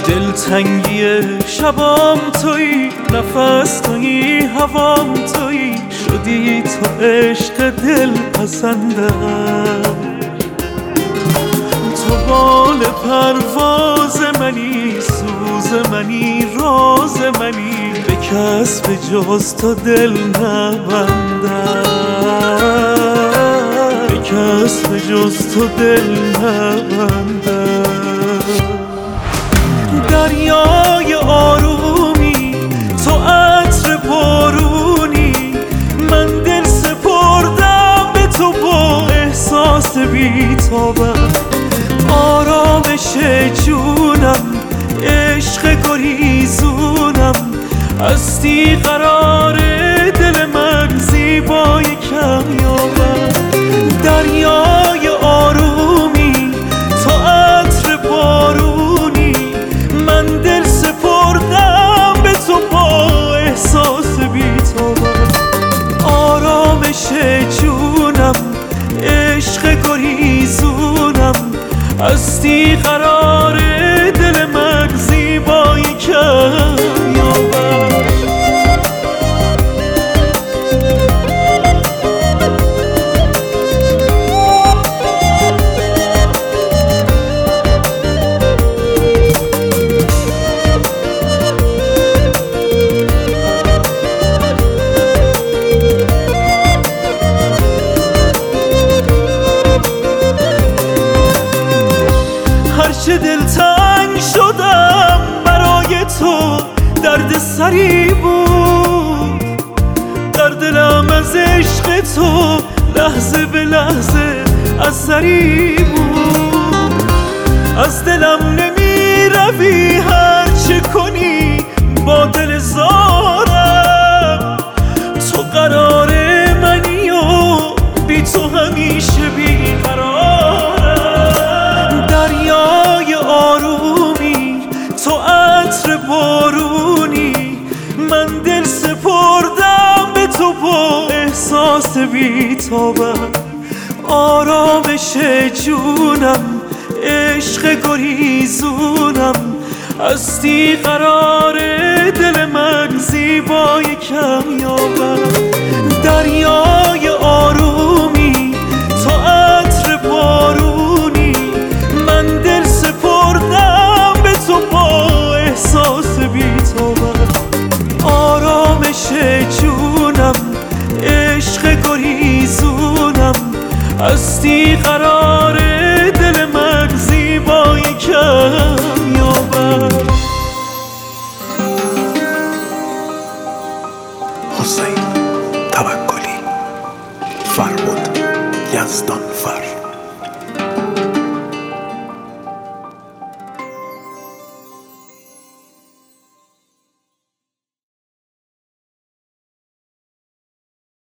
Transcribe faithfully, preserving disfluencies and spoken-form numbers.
دلتنگی شبام تویی، نفس تویی، هوام تویی، شدی تو عشق دل پسندم. تو بال پرواز منی، سوز منی، راز منی، به کس به جز تو دل نبندم، به کس به جز تو دل نبندم. دریای آرومی، تو عطر بارونی، من دل سپردم به تو با احساس بی‌تابم. آرامش جونم، عشق گریزونم، هستی قرار دل من، زیبای کمیابم. دریای آرومی، تو عطر بارونی، من دل سپردم به تو با احساس بی‌تابم. آرامش جونم، عشق گریزونم، هستی قرار دل من، زیبایی کمیابم. هرچه دلتنگ شدم برای تو، درد سری بود در دلم، از عشق تو لحظه به لحظه اثری بود. از دلم نمی روی هرچه کنی با دل زارم، تو قرار منی و بی تو همیشه بیقرارم. دریای آرومی، تو عطر بارونی، من دل سپردم به تو با احساس بی‌تابم. آرامش جونم، عشق گریزونم، هستی قرار دل من، زیبای کمیابم. دریای آرومی، تو عطر بارونی، من دل سپردم به تو با احساس بی‌تابم. آرامش جونم، عشق گریزونم، هستی قرار